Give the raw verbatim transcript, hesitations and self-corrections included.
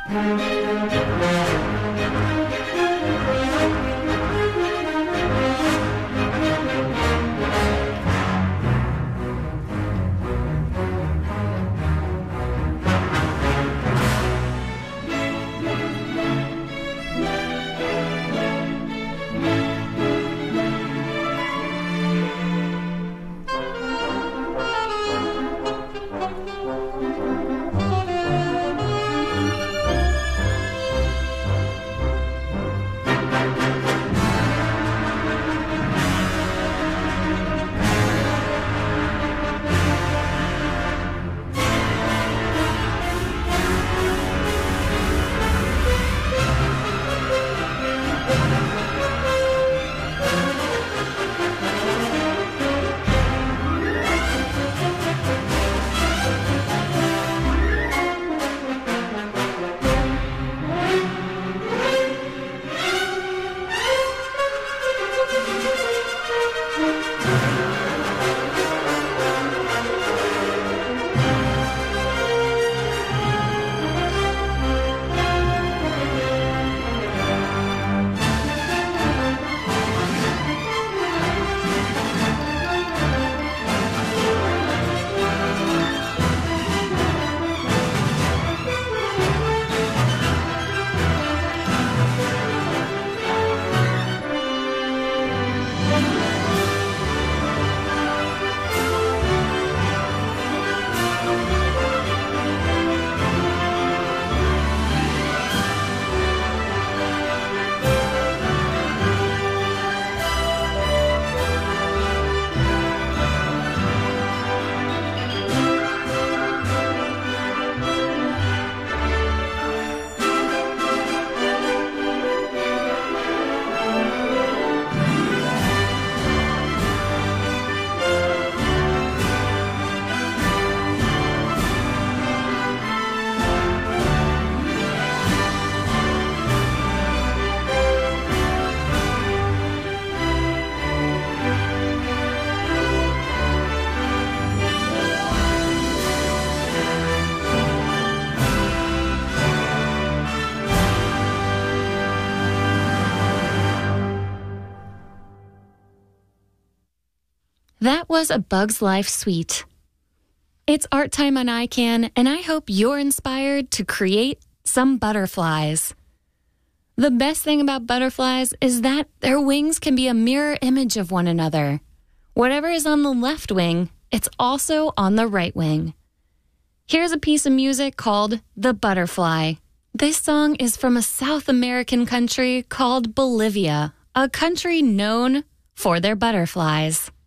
That was A Bug's Life Suite. It's art time on I CAN, and I hope you're inspired to create some butterflies. The best thing about butterflies is that their wings can be a mirror image of one another. Whatever is on the left wing, it's also on the right wing. Here's a piece of music called The Butterfly. This song is from a South American country called Bolivia, a country known for their butterflies.